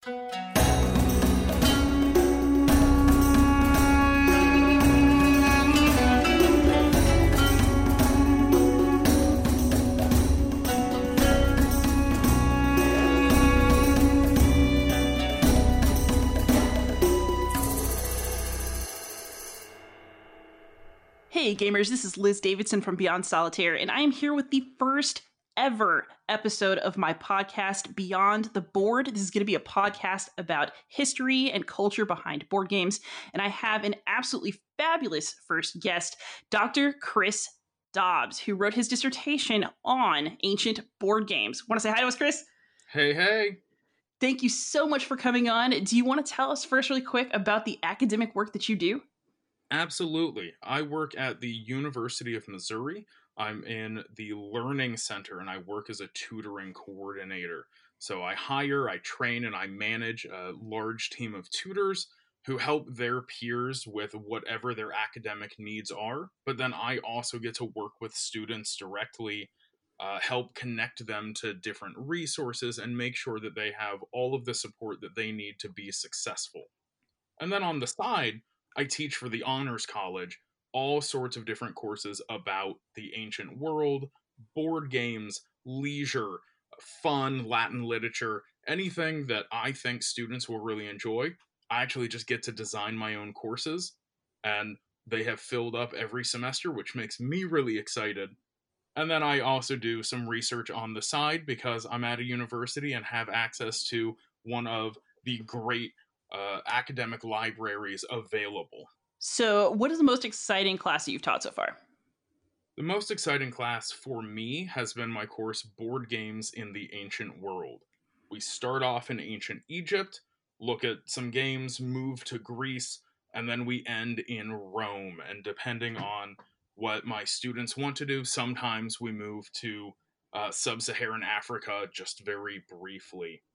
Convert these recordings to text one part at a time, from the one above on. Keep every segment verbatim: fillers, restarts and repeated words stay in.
Hey gamers, this is Liz Davidson from Beyond Solitaire, and I am here with the first ever episode of my podcast, Beyond the Board. This is going to be a podcast about history and culture behind board games, and I have an absolutely fabulous first guest, Doctor Chris Dobbs, who wrote his dissertation on ancient board games. Want to say hi to us, Chris? Hey, hey. Thank you so much for coming on. Do you want to tell us first really quick about the academic work that you do? Absolutely. I work at the University of Missouri. I'm in the Learning Center, and I work as a tutoring coordinator. So I hire, I train, and I manage a large team of tutors who help their peers with whatever their academic needs are. But then I also get to work with students directly, uh, help connect them to different resources, and make sure that they have all of the support that they need to be successful. And then on the side, I teach for the Honors College all sorts of different courses about the ancient world, board games, leisure, fun, Latin literature, anything that I think students will really enjoy. I actually just get to design my own courses, and they have filled up every semester, which makes me really excited. And then I also do some research on the side because I'm at a university and have access to one of the great Uh, academic libraries available. So, what is the most exciting class that you've taught so far? The most exciting class for me has been my course, Board Games in the Ancient World. We start off in ancient Egypt, look at some games, move to Greece, and then we end in Rome. And depending on what my students want to do, sometimes we move to uh, sub-Saharan Africa just very briefly.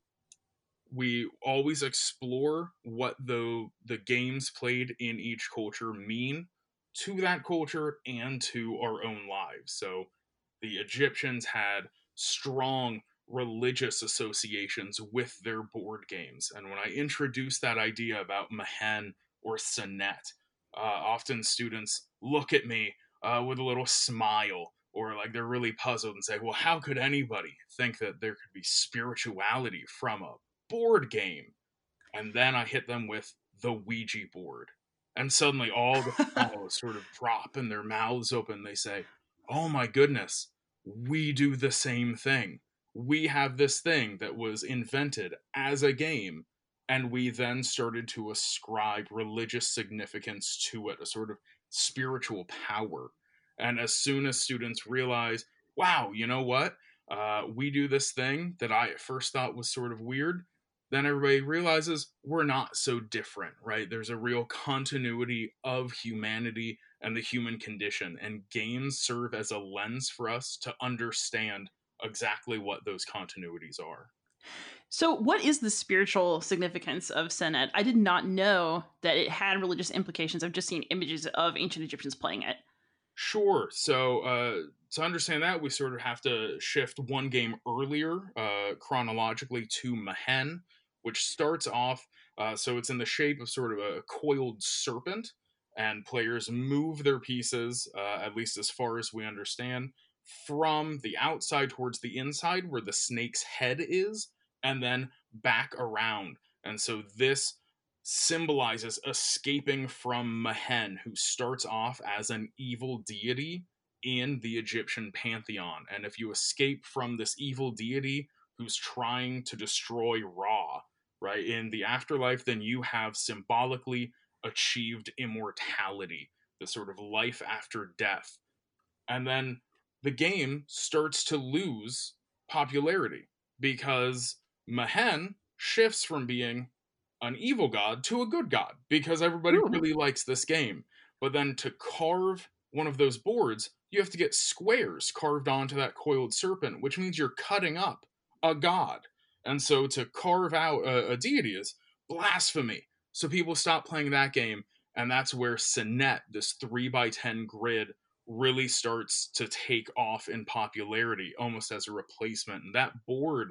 We always explore what the the games played in each culture mean to that culture and to our own lives. So the Egyptians had strong religious associations with their board games. And when I introduce that idea about Mehen or Senet, uh, often students look at me uh, with a little smile, or like they're really puzzled and say, well, how could anybody think that there could be spirituality from a board game? And then I hit them with the Ouija board. And suddenly all the fellows sort of drop and their mouths open. They say, oh my goodness, we do the same thing. We have this thing that was invented as a game, and we then started to ascribe religious significance to it, a sort of spiritual power. And as soon as students realize, wow, you know what? Uh, we do this thing that I at first thought was sort of weird, then everybody realizes we're not so different, right? There's a real continuity of humanity and the human condition, and games serve as a lens for us to understand exactly what those continuities are. So, what is the spiritual significance of Senet? I did not know that it had religious implications. I've just seen images of ancient Egyptians playing it. Sure. So, uh, to understand that, we sort of have to shift one game earlier, uh, chronologically, to Mehen, which starts off, uh, so it's in the shape of sort of a coiled serpent, and players move their pieces, uh, at least as far as we understand, from the outside towards the inside, where the snake's head is, and then back around. And so this symbolizes escaping from Mehen, who starts off as an evil deity in the Egyptian pantheon. And if you escape from this evil deity who's trying to destroy Ra, right, in the afterlife, then you have symbolically achieved immortality, the sort of life after death. And then the game starts to lose popularity because Mehen shifts from being an evil god to a good god because everybody Ooh. really likes this game. But then to carve one of those boards, you have to get squares carved onto that coiled serpent, which means you're cutting up a god. And so to carve out a, a deity is blasphemy. So people stop playing that game, and that's where Senet, this three by ten grid, really starts to take off in popularity almost as a replacement. And that board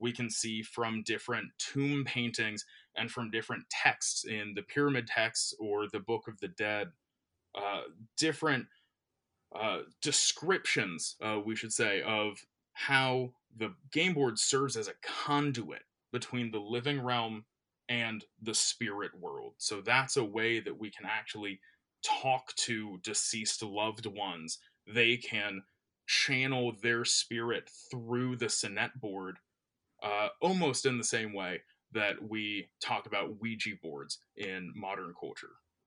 we can see from different tomb paintings and from different texts in the pyramid texts or the Book of the Dead, uh, different uh, descriptions, uh, we should say, of how the game board serves as a conduit between the living realm and the spirit world. So that's a way that we can actually talk to deceased loved ones. They can channel their spirit through the Senet board, uh, almost in the same way that we talk about Ouija boards in modern culture.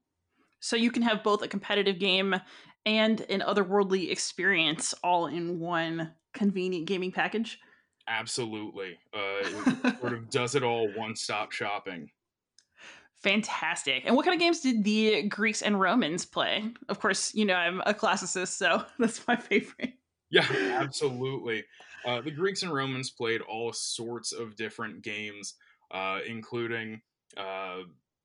So you can have both a competitive game and an otherworldly experience all in one convenient gaming package. Absolutely. Uh, it sort of does it all, one-stop shopping. Fantastic. And what kind of games did the Greeks and Romans play? Of course, you know, I'm a classicist, so that's my favorite. Yeah, absolutely. Uh, the Greeks and Romans played all sorts of different games, uh, including uh,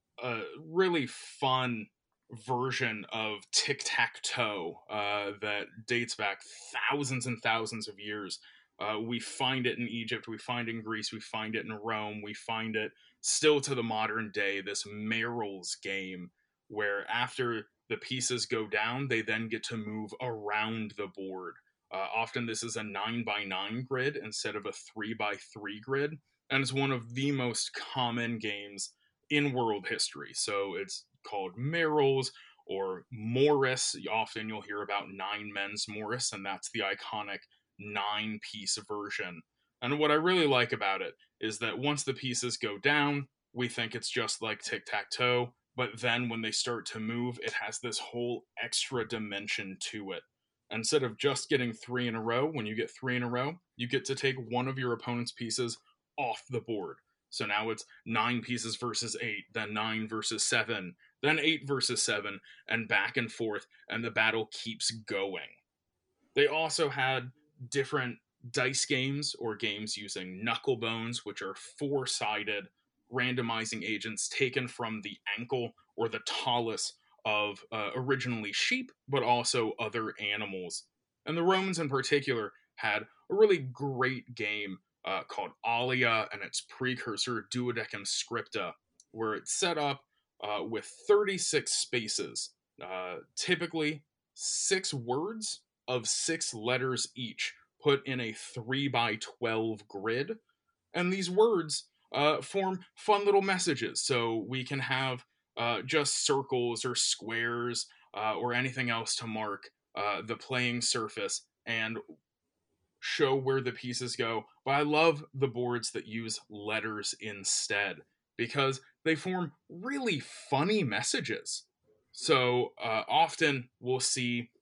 a really fun version of tic-tac-toe uh, that dates back thousands and thousands of years. Uh, we find it in Egypt, we find it in Greece, we find it in Rome, we find it still to the modern day, this Merrills game, where after the pieces go down, they then get to move around the board. Uh, often this is a nine by nine grid instead of a three by three grid, and it's one of the most common games in world history. So it's called Merrills or Morris. Often you'll hear about Nine Men's Morris, and that's the iconic nine piece version. And what I really like about it is that once the pieces go down, we think it's just like tic-tac-toe, but then when they start to move, it has this whole extra dimension to it. Instead of just getting three in a row, when you get three in a row, you get to take one of your opponent's pieces off the board. So now it's nine pieces versus eight, then nine versus seven, then eight versus seven, and back and forth, and the battle keeps going. They also had different dice games or games using knuckle bones, which are four-sided randomizing agents taken from the ankle or the talus of uh, originally sheep, but also other animals. And the Romans in particular had a really great game uh, called Alia and its precursor Duodecim Scripta, where it's set up uh, with thirty-six spaces, uh, typically six words of six letters each, put in a three by twelve grid. And these words uh, form fun little messages. So we can have uh, just circles or squares uh, or anything else to mark uh, the playing surface and show where the pieces go. But I love the boards that use letters instead because they form really funny messages. So uh, often we'll see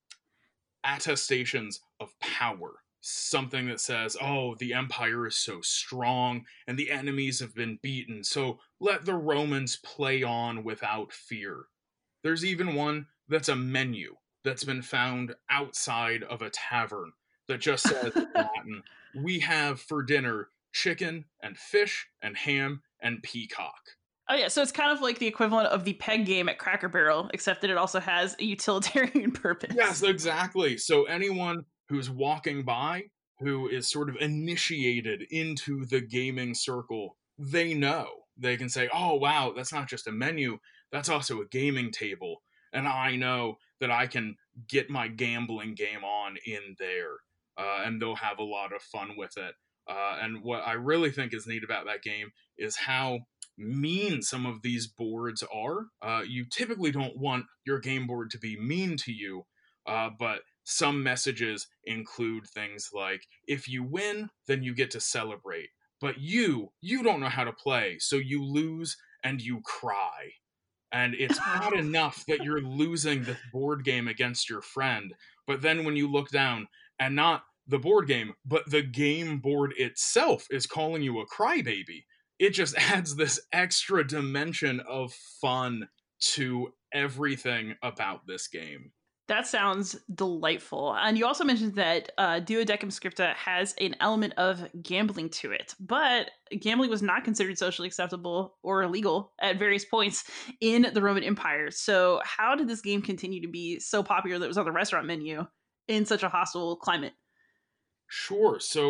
attestations of power. Something that says, oh, the empire is so strong and the enemies have been beaten, so let the Romans play on without fear. There's even one that's a menu that's been found outside of a tavern that just says in Latin, we have for dinner chicken and fish and ham and peacock. Oh yeah, so it's kind of like the equivalent of the peg game at Cracker Barrel, except that it also has a utilitarian purpose. Yes, exactly. So anyone who's walking by, who is sort of initiated into the gaming circle, they know. They can say, oh, wow, that's not just a menu, that's also a gaming table. And I know that I can get my gambling game on in there. Uh, and they'll have a lot of fun with it. Uh, and what I really think is neat about that game is how mean some of these boards are. Uh, you typically don't want your game board to be mean to you, uh, but some messages include things like, if you win, then you get to celebrate. But you, you don't know how to play, so you lose and you cry. And it's not enough that you're losing this board game against your friend, but then when you look down and not the board game, but the game board itself is calling you a crybaby, it just adds this extra dimension of fun to everything about this game. That sounds delightful. And you also mentioned that uh, Duodecim Scripta has an element of gambling to it, but gambling was not considered socially acceptable or illegal at various points in the Roman Empire. So how did this game continue to be so popular that it was on the restaurant menu in such a hostile climate? Sure. So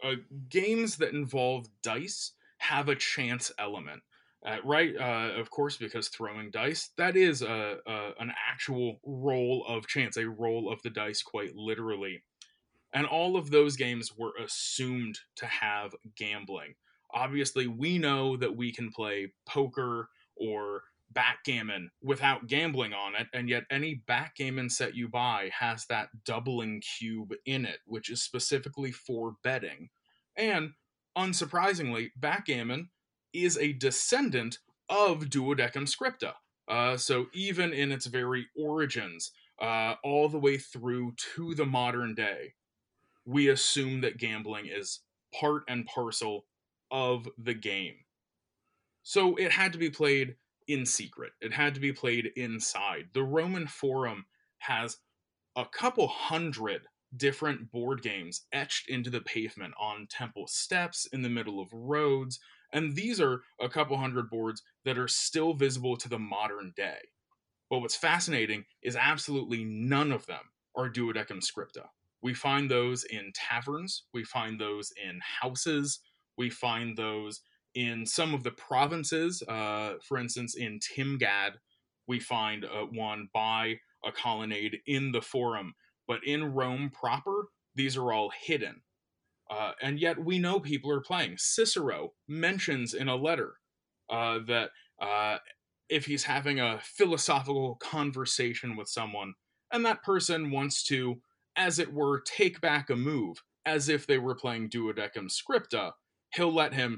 uh, games that involve dice have a chance element. Uh, right, uh, of course, because throwing dice, that is a, a, an actual roll of chance, a roll of the dice, quite literally. And all of those games were assumed to have gambling. Obviously, we know that we can play poker or backgammon without gambling on it, and yet any backgammon set you buy has that doubling cube in it, which is specifically for betting. And unsurprisingly, backgammon is a descendant of Duodecim Scripta. Uh, so even in its very origins, uh, all the way through to the modern day, we assume that gambling is part and parcel of the game. So it had to be played in secret. It had to be played inside. The Roman Forum has a couple hundred different board games etched into the pavement on temple steps, in the middle of roads, and these are a couple hundred boards that are still visible to the modern day. But what's fascinating is absolutely none of them are Duodecim Scripta. We find those in taverns, we find those in houses, we find those in some of the provinces. Uh, for instance, in Timgad, we find uh, one by a colonnade in the Forum. But in Rome proper, these are all hidden. Uh, and yet we know people are playing. Cicero mentions in a letter uh, that uh, if he's having a philosophical conversation with someone, and that person wants to, as it were, take back a move, as if they were playing Duodecim Scripta, he'll let him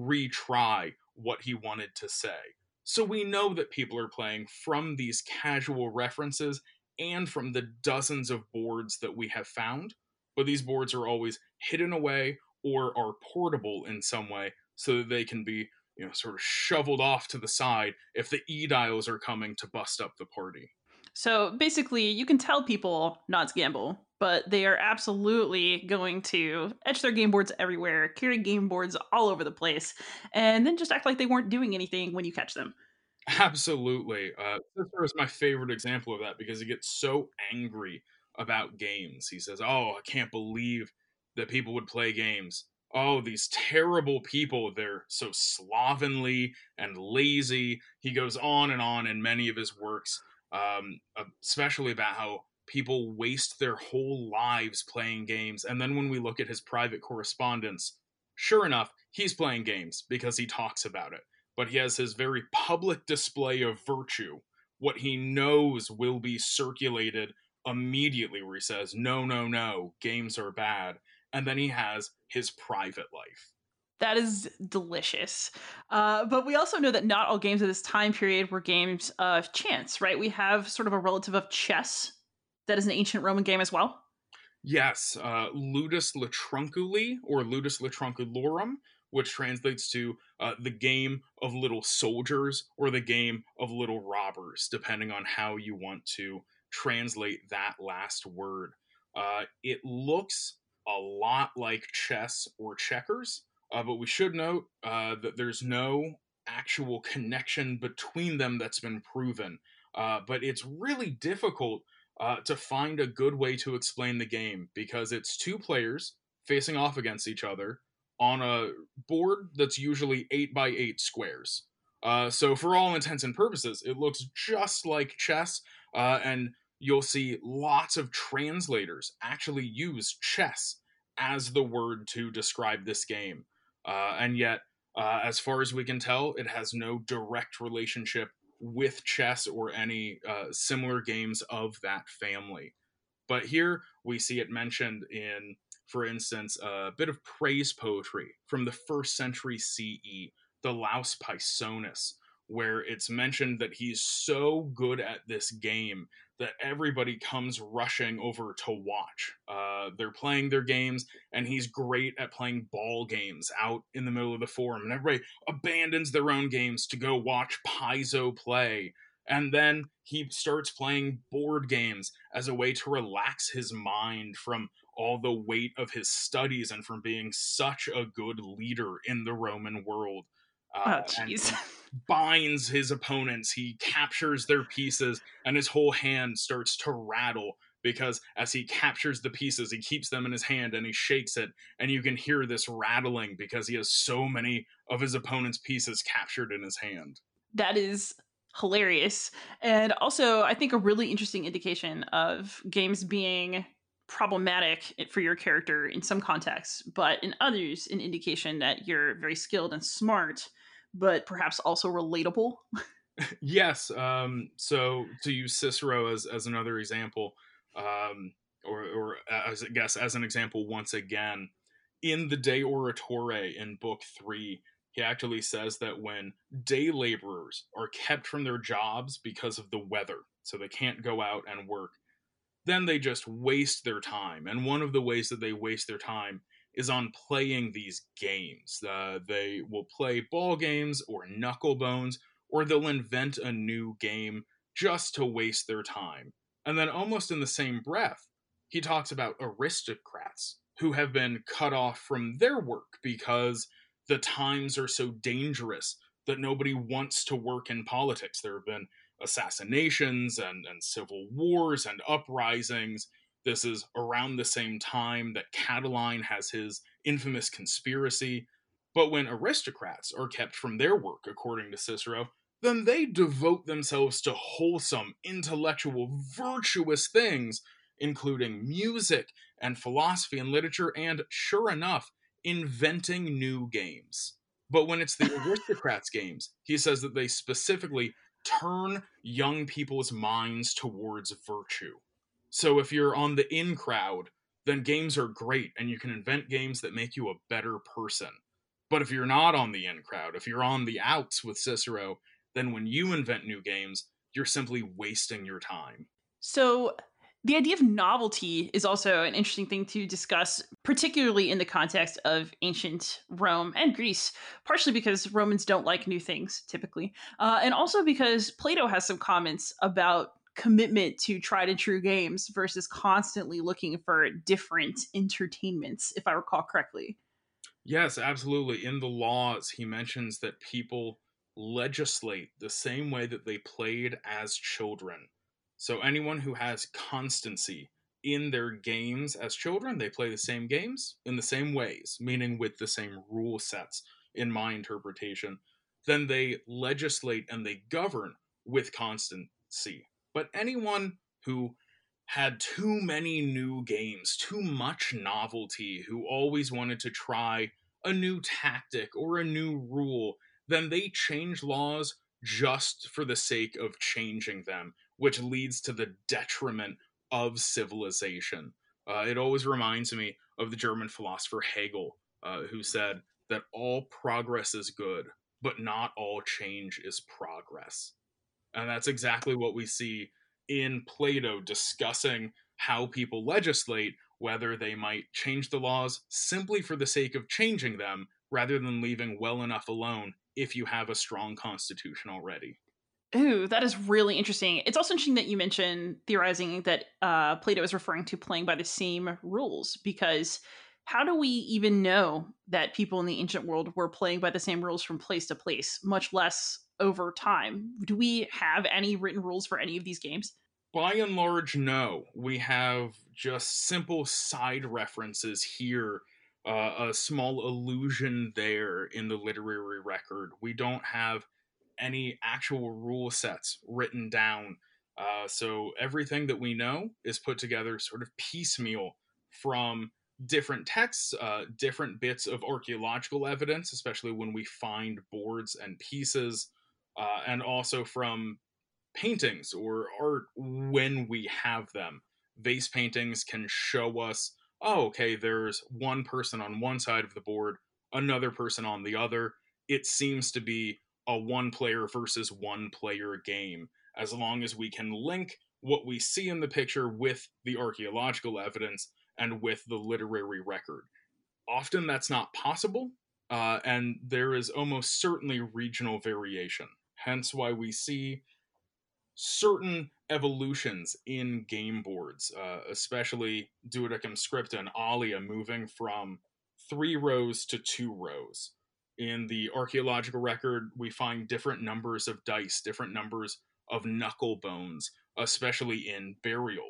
retry what he wanted to say. So we know that people are playing from these casual references and from the dozens of boards that we have found, but these boards are always hidden away or are portable in some way so that they can be, you know, sort of shoveled off to the side if the E-dials are coming to bust up the party. So basically, you can tell people not to gamble, but they are absolutely going to etch their game boards everywhere, carry game boards all over the place, and then just act like they weren't doing anything when you catch them. Absolutely. Uh, Cicero is my favorite example of that because he gets so angry about games. He says, "Oh, I can't believe that people would play games. Oh, these terrible people, they're so slovenly and lazy." He goes on and on in many of his works, um, especially about how people waste their whole lives playing games. And then when we look at his private correspondence, sure enough, he's playing games because he talks about it, but he has his very public display of virtue, what he knows will be circulated immediately, where he says, no, no, no, games are bad. And then he has his private life. That is delicious. Uh, but we also know that not all games of this time period were games of chance, right? We have sort of a relative of chess that is an ancient Roman game as well. Yes, uh, Ludus Latrunculi, or Ludus Latrunculorum, which translates to uh, the game of little soldiers or the game of little robbers, depending on how you want to translate that last word. Uh, it looks a lot like chess or checkers, uh, but we should note uh, that there's no actual connection between them that's been proven. Uh, but it's really difficult uh, to find a good way to explain the game because it's two players facing off against each other on a board that's usually eight by eight squares. Uh, so, for all intents and purposes, it looks just like chess, uh, and you'll see lots of translators actually use chess as the word to describe this game. Uh, and yet, uh, as far as we can tell, it has no direct relationship with chess or any uh, similar games of that family. But here we see it mentioned in, for instance, a bit of praise poetry from the first century C E, the Laus Pisonus, where it's mentioned that he's so good at this game that everybody comes rushing over to watch. Uh, they're playing their games, and he's great at playing ball games out in the middle of the forum, and everybody abandons their own games to go watch Piso play. And then he starts playing board games as a way to relax his mind from all the weight of his studies and from being such a good leader in the Roman world. Uh, Oh, and jeez. he binds his opponents, he captures their pieces, and his whole hand starts to rattle because as he captures the pieces, he keeps them in his hand and he shakes it, and you can hear this rattling because he has so many of his opponent's pieces captured in his hand. That is hilarious. And also, I think a really interesting indication of games being problematic for your character in some contexts, but in others, an indication that you're very skilled and smart, but perhaps also relatable. Yes. Um, so to use Cicero as, as another example, um, or, or as I guess as an example once again, in the De Oratore in book three, he actually says that when day laborers are kept from their jobs because of the weather, so they can't go out and work, then they just waste their time. And one of the ways that they waste their time is on playing these games. Uh, they will play ball games or knuckle bones, or they'll invent a new game just to waste their time. And then, almost in the same breath, he talks about aristocrats who have been cut off from their work because the times are so dangerous that nobody wants to work in politics. There have been assassinations and, and civil wars and uprisings. This is around the same time that Catiline has his infamous conspiracy. But when aristocrats are kept from their work, according to Cicero, then they devote themselves to wholesome, intellectual, virtuous things, including music and philosophy and literature, and, sure enough, inventing new games. But when it's the aristocrats' games, he says that they specifically turn young people's minds towards virtue. So if you're on the in crowd, then games are great, and you can invent games that make you a better person. But if you're not on the in crowd, if you're on the outs with Cicero, then when you invent new games, you're simply wasting your time. So, the idea of novelty is also an interesting thing to discuss, particularly in the context of ancient Rome and Greece, partially because Romans don't like new things typically, uh, and also because Plato has some comments about commitment to tried and true games versus constantly looking for different entertainments, if I recall correctly. Yes, absolutely. In the laws, he mentions that people legislate the same way that they played as children. So anyone who has constancy in their games as children, they play the same games in the same ways, meaning with the same rule sets, in my interpretation. Then they legislate and they govern with constancy. But anyone who had too many new games, too much novelty, who always wanted to try a new tactic or a new rule, then they change laws just for the sake of changing them, which leads to the detriment of civilization. Uh, it always reminds me of the German philosopher Hegel, uh, who said that all progress is good, but not all change is progress. And that's exactly what we see in Plato discussing how people legislate, whether they might change the laws simply for the sake of changing them, rather than leaving well enough alone if you have a strong constitution already. Ooh, that is really interesting. It's also interesting that you mentioned theorizing that uh, Plato is referring to playing by the same rules, because how do we even know that people in the ancient world were playing by the same rules from place to place, much less over time? Do we have any written rules for any of these games? By and large, no. We have just simple side references here, uh, a small allusion there in the literary record. We don't have any actual rule sets written down. Uh, so everything that we know is put together sort of piecemeal from different texts, uh, different bits of archaeological evidence, especially when we find boards and pieces, uh, and also from paintings or art when we have them. Vase paintings can show us, oh, okay, there's one person on one side of the board, another person on the other. It seems to be a one player versus one player game, as long as we can link what we see in the picture with the archaeological evidence and with the literary record. Often that's not possible, uh, and there is almost certainly regional variation. Hence why we see certain evolutions in game boards, uh, especially Duodecim Scripta and Alia moving from three rows to two rows. In the archaeological record, we find different numbers of dice, different numbers of knuckle bones, especially in burials.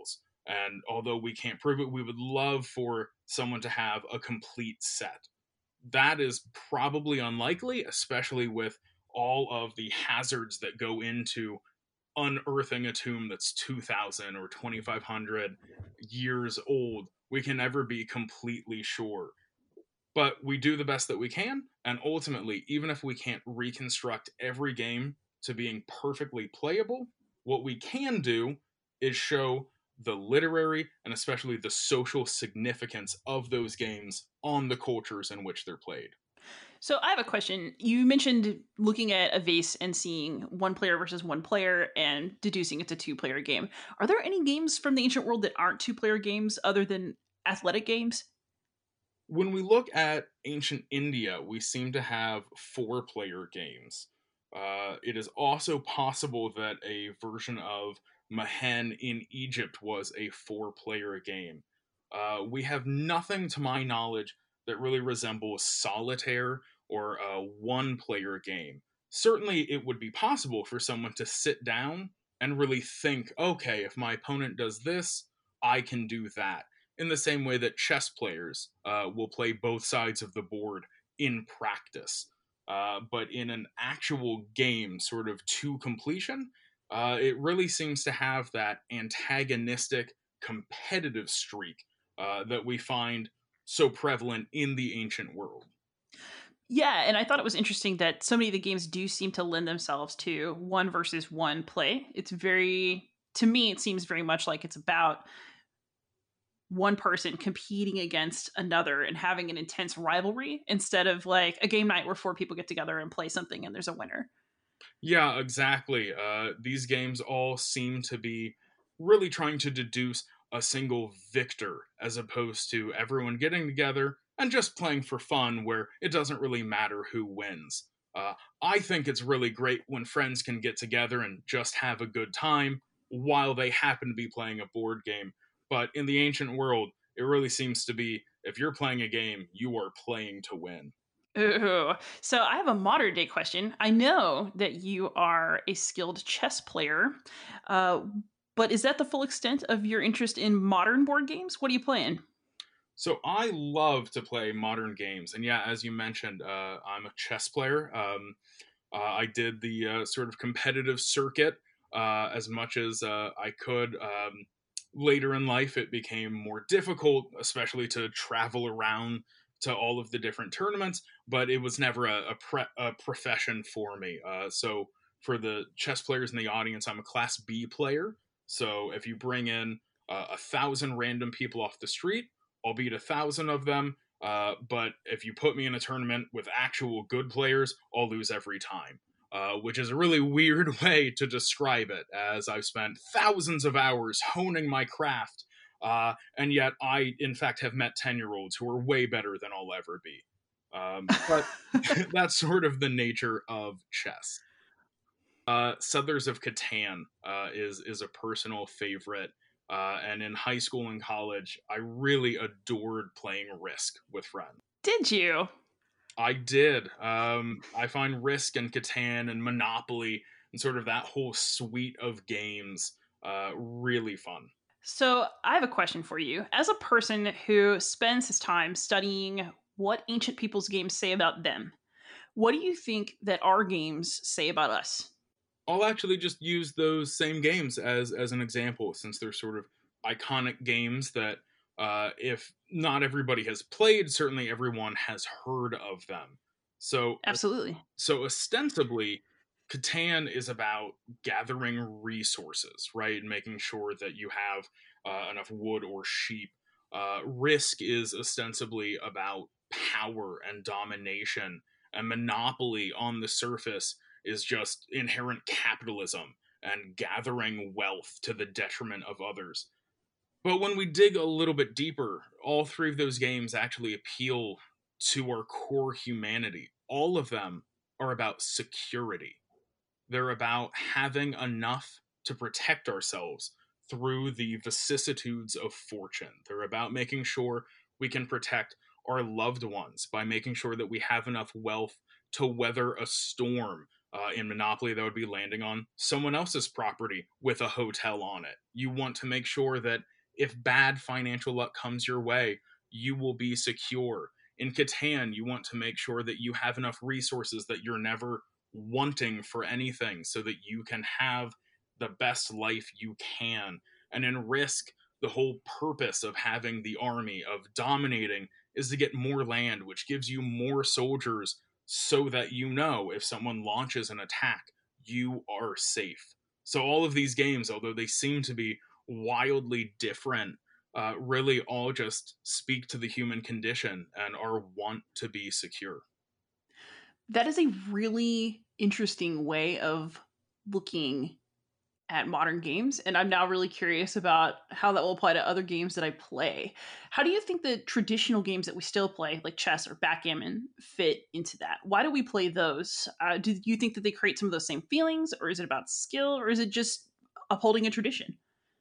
And although we can't prove it, we would love for someone to have a complete set. That is probably unlikely, especially with all of the hazards that go into unearthing a tomb that's two thousand or twenty-five hundred years old. We can never be completely sure. But we do the best that we can, and ultimately, even if we can't reconstruct every game to being perfectly playable, what we can do is show the literary and especially the social significance of those games on the cultures in which they're played. So I have a question. You mentioned looking at a vase and seeing one player versus one player and deducing it's a two-player game. Are there any games from the ancient world that aren't two-player games other than athletic games? When we look at ancient India, we seem to have four player games. Uh, it is also possible that a version of Mahen in Egypt was a four player game. Uh, we have nothing, to my knowledge, that really resembles solitaire or a one player game. Certainly, it would be possible for someone to sit down and really think, okay, if my opponent does this, I can do that, in the same way that chess players uh, will play both sides of the board in practice. Uh, but in an actual game, sort of to completion, uh, it really seems to have that antagonistic, competitive streak uh, that we find so prevalent in the ancient world. Yeah, and I thought it was interesting that so many of the games do seem to lend themselves to one versus one play. It's very, to me, it seems very much like it's about one person competing against another and having an intense rivalry instead of like a game night where four people get together and play something and there's a winner. Yeah, exactly. Uh, these games all seem to be really trying to deduce a single victor as opposed to everyone getting together and just playing for fun where it doesn't really matter who wins. Uh, I think it's really great when friends can get together and just have a good time while they happen to be playing a board game. But in the ancient world, it really seems to be if you're playing a game, you are playing to win. Ooh. So I have a modern day question. I know that you are a skilled chess player, uh, but is that the full extent of your interest in modern board games? What are you playing? So I love to play modern games, and yeah, as you mentioned, uh, I'm a chess player. Um, uh, I did the uh, sort of competitive circuit uh, as much as uh, I could. Um, later in life, it became more difficult, especially to travel around to all of the different tournaments. But it was never a, a, pre- a profession for me. Uh, so for the chess players in the audience, I'm a Class B player. So if you bring in uh, a thousand random people off the street, I'll beat a thousand of them. Uh, but if you put me in a tournament with actual good players, I'll lose every time. Uh, which is a really weird way to describe it, as I've spent thousands of hours honing my craft, uh, and yet I, in fact, have met ten year olds who are way better than I'll ever be. Um, but that's sort of the nature of chess. Uh, Settlers of Catan uh, is is a personal favorite, uh, and in high school and college, I really adored playing Risk with friends. Did you? I did. Um, I find Risk and Catan and Monopoly and sort of that whole suite of games uh, really fun. So I have a question for you. As a person who spends his time studying what ancient people's games say about them, what do you think that our games say about us? I'll actually just use those same games as as an example, since they're sort of iconic games that uh, if not everybody has played, certainly everyone has heard of them. So Absolutely. so ostensibly, Catan is about gathering resources, right? And making sure that you have uh, enough wood or sheep. Uh, Risk is ostensibly about power and domination, and Monopoly on the surface is just inherent capitalism and gathering wealth to the detriment of others. But when we dig a little bit deeper, all three of those games actually appeal to our core humanity. All of them are about security. They're about having enough to protect ourselves through the vicissitudes of fortune. They're about making sure we can protect our loved ones by making sure that we have enough wealth to weather a storm. Uh, in Monopoly, that would be landing on someone else's property with a hotel on it. You want to make sure that If bad financial luck comes your way, you will be secure. In Catan, you want to make sure that you have enough resources that you're never wanting for anything so that you can have the best life you can. And in Risk, the whole purpose of having the army, of dominating, is to get more land, which gives you more soldiers so that you know if someone launches an attack, you are safe. So all of these games, although they seem to be wildly different, uh, really all just speak to the human condition and our want to be secure. That is a really interesting way of looking at modern games, and I'm now really curious about how that will apply to other games that I play. How do you think the traditional games that we still play, like chess or backgammon, fit into that? Why do we play those? Uh, do you think that they create some of those same feelings, or is it about skill, or is it just upholding a tradition?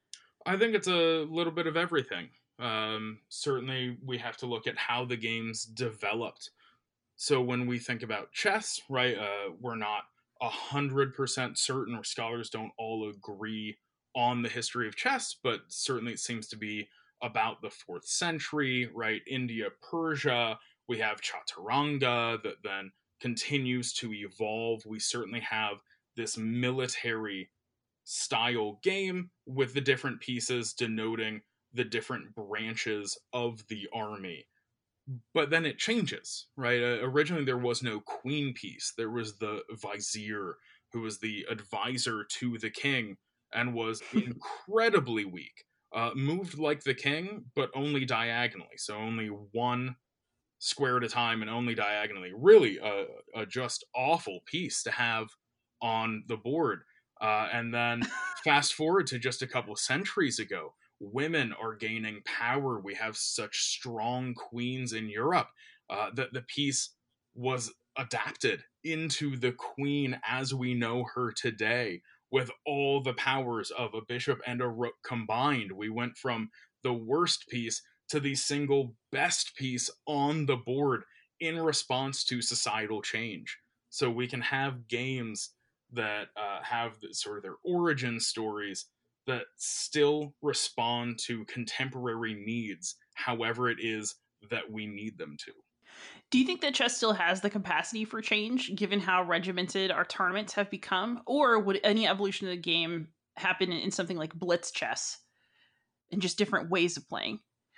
I think it's a little bit of everything. Um, certainly, we have to look at how the games developed. So when we think about chess, right, uh, we're not a hundred percent certain, or scholars don't all agree on the history of chess, but certainly it seems to be about the fourth century, right? India, Persia. We have Chaturanga that then continues to evolve. We certainly have this military style game with the different pieces denoting the different branches of the army. But then it changes, right? Uh, originally, there was no queen piece. There was the vizier, who was the advisor to the king and was incredibly weak. Uh, moved like the king, but only diagonally. So only one square at a time and only diagonally. Really a, a just awful piece to have on the board. Uh, and then fast forward to just a couple centuries ago, women are gaining power. We have such strong queens in Europe uh, that the piece was adapted into the queen as we know her today, with all the powers of a bishop and a rook combined. We went from the worst piece to the single best piece on the board in response to societal change. So we can have games that uh, have the, sort of their origin stories that still respond to contemporary needs, however it is that we need them to. Do you think that chess still has the capacity for change, given how regimented our tournaments have become? Or would any evolution of the game happen in something like blitz chess and just different ways of playing?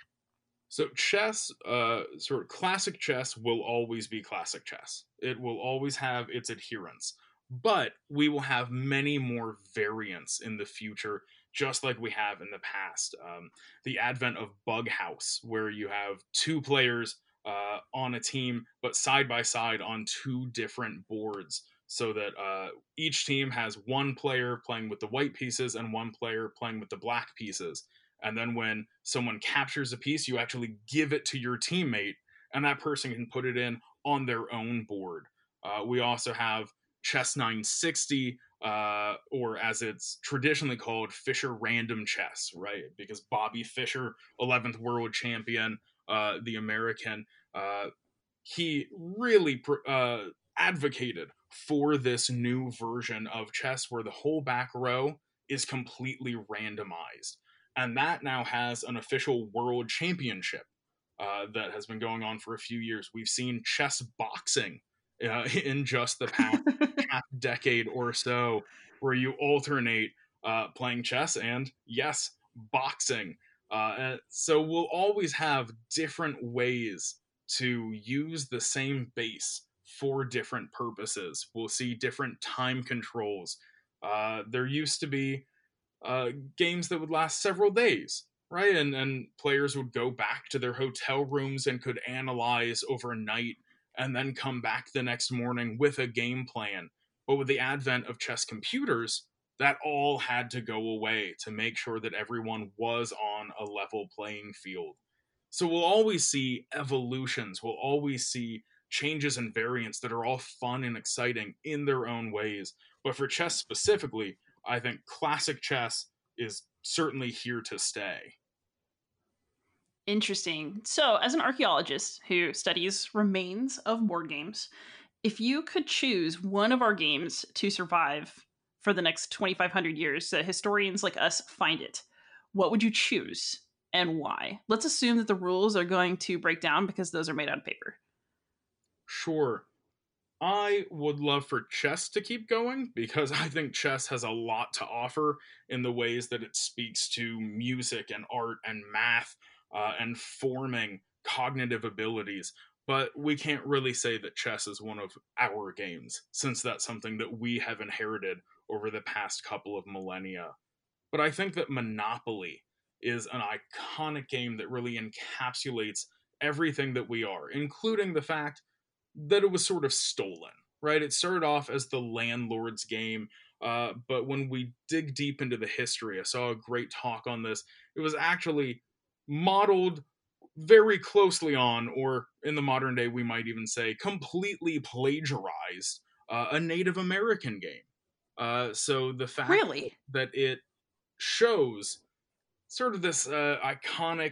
So chess, uh, sort of classic chess, will always be classic chess. It will always have its adherents, but we will have many more variants in the future, just like we have in the past. Um, the advent of Bug House, where you have two players uh, on a team, but side by side on two different boards, so that uh, each team has one player playing with the white pieces and one player playing with the black pieces. And then when someone captures a piece, you actually give it to your teammate, and that person can put it in on their own board. Uh, we also have Chess nine sixty, uh, or as it's traditionally called, Fischer Random Chess, right? Because Bobby Fischer, eleventh world champion, uh, the American, uh, he really pr- uh, advocated for this new version of chess where the whole back row is completely randomized. And that now has an official world championship uh, that has been going on for a few years. We've seen chess boxing uh, in just the past half decade or so, where you alternate uh, playing chess and, yes, boxing. Uh, so we'll always have different ways to use the same base for different purposes. We'll see different time controls. Uh, there used to be uh, games that would last several days, right? And and players would go back to their hotel rooms and could analyze overnight and then come back the next morning with a game plan. But with the advent of chess computers, that all had to go away to make sure that everyone was on a level playing field. So we'll always see evolutions, we'll always see changes and variants that are all fun and exciting in their own ways. But for chess specifically, I think classic chess is certainly here to stay. Interesting. So, as an archaeologist who studies remains of board games, if you could choose one of our games to survive for the next twenty-five hundred years, so historians like us find it, what would you choose? and why? Let's assume that the rules are going to break down because those are made out of paper. Sure. I would love for chess to keep going because I think chess has a lot to offer in the ways that it speaks to music and art and math uh, and forming cognitive abilities. But we can't really say that chess is one of our games, since that's something that we have inherited over the past couple of millennia. But I think that Monopoly is an iconic game that really encapsulates everything that we are, including the fact that it was sort of stolen, right? It started off as the landlord's game, uh, but when we dig deep into the history, I saw a great talk on this. It was actually modeled very closely on, or in the modern day, we might even say completely plagiarized, uh, a Native American game. Uh, so the fact Really? that it shows sort of this uh, iconic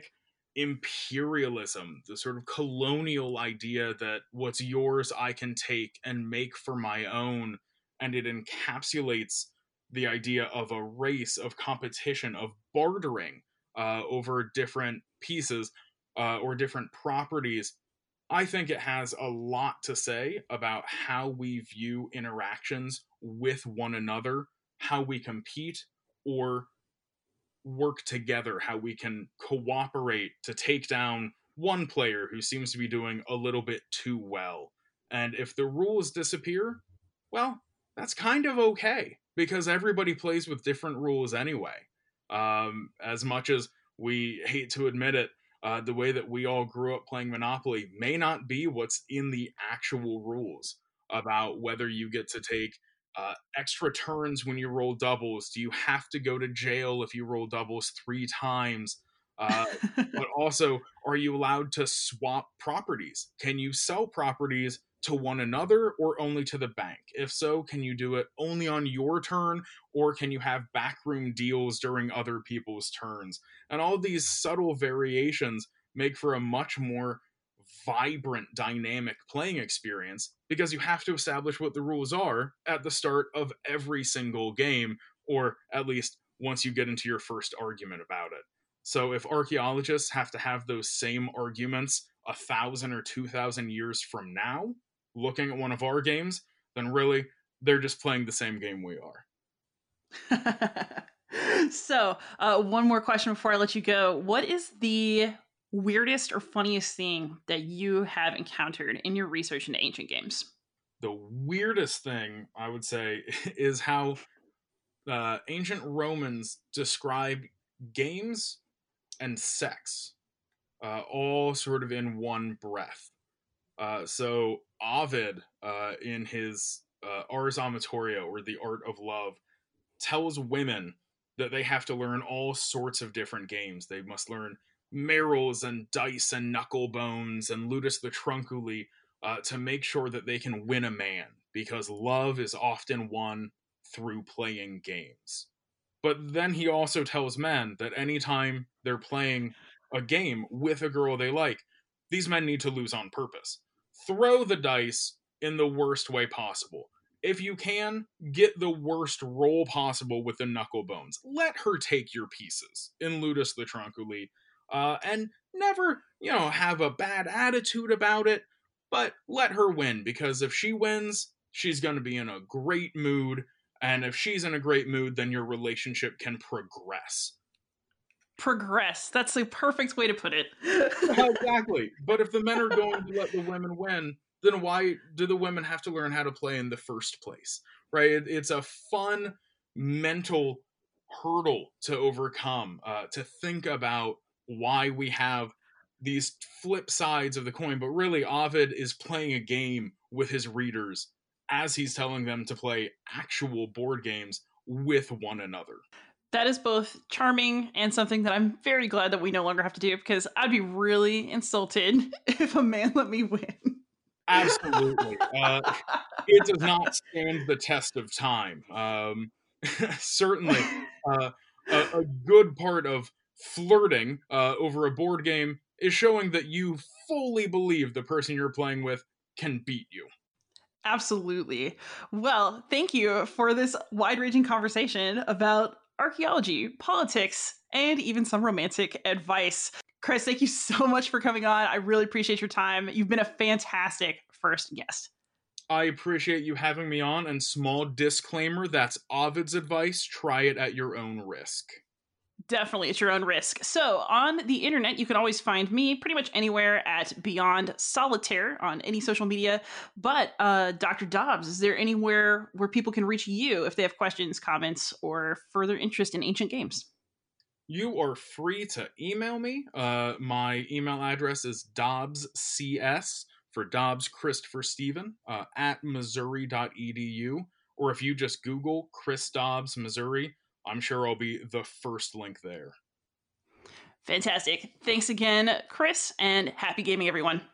imperialism, the sort of colonial idea that what's yours I can take and make for my own, and it encapsulates the idea of a race, of competition, of bartering uh, over different pieces uh, or different properties. I think it has a lot to say about how we view interactions with one another, how we compete, or work together, how we can cooperate to take down one player who seems to be doing a little bit too well. And if the rules disappear, well, that's kind of okay because everybody plays with different rules anyway. Um, as much as we hate to admit it, uh, the way that we all grew up playing Monopoly may not be what's in the actual rules about whether you get to take uh, extra turns when you roll doubles. Do you have to go to jail if you roll doubles three times? Uh, but also, are you allowed to swap properties? Can you sell properties to one another or only to the bank? If so, can you do it only on your turn, or can you have backroom deals during other people's turns? And all these subtle variations make for a much more vibrant, dynamic playing experience because you have to establish what the rules are at the start of every single game, or at least once you get into your first argument about it. So if archaeologists have to have those same arguments a thousand or two thousand years from now, looking at one of our games, then really they're just playing the same game we are. So, uh, one more question before I let you go. What is the weirdest or funniest thing that you have encountered in your research into ancient games? The weirdest thing I would say is how uh, ancient Romans describe games and sex, uh, all sort of in one breath. Uh, so Ovid, uh, in his uh, Ars Amatoria, or the Art of Love, tells women that they have to learn all sorts of different games. They must learn marrows and dice and knuckle bones and ludus the trunculi uh, to make sure that they can win a man, because love is often won through playing games. But then he also tells men that anytime they're playing a game with a girl they like, these men need to lose on purpose. Throw the dice in the worst way possible. If you can, get the worst roll possible with the knuckle bones. Let her take your pieces in Ludus the Trunculi, uh, and never, you know, have a bad attitude about it, but let her win, because if she wins, she's going to be in a great mood, and if she's in a great mood, then your relationship can progress. Progress. That's the perfect way to put it. Exactly. But if the men are going to let the women win, then why do the women have to learn how to play in the first place? Right? It, it's a fun mental hurdle to overcome, uh, to think about why we have these flip sides of the coin. But really, Ovid is playing a game with his readers as he's telling them to play actual board games with one another. That is both charming and something that I'm very glad that we no longer have to do, because I'd be really insulted if a man let me win. Absolutely. Uh, it does not stand the test of time. Um, certainly, uh, a, a good part of flirting uh, over a board game is showing that you fully believe the person you're playing with can beat you. Absolutely. Well, thank you for this wide ranging conversation about archaeology, politics, and even some romantic advice. Chris, thank you so much for coming on. I really appreciate your time. You've been a fantastic first guest. I appreciate you having me on, and small disclaimer, that's Ovid's advice. Try it at your own risk. Definitely at your own risk. So on the internet, you can always find me pretty much anywhere at Beyond Solitaire on any social media. But uh, Doctor Dobbs, is there anywhere where people can reach you if they have questions, comments, or further interest in ancient games? You are free to email me. Uh, my email address is dobbscs, for Dobbs Christopher Stephen, uh, at missouri dot e d u. Or if you just Google Chris Dobbs, Missouri, I'm sure I'll be the first link there. Fantastic. Thanks again, Chris, and happy gaming, everyone.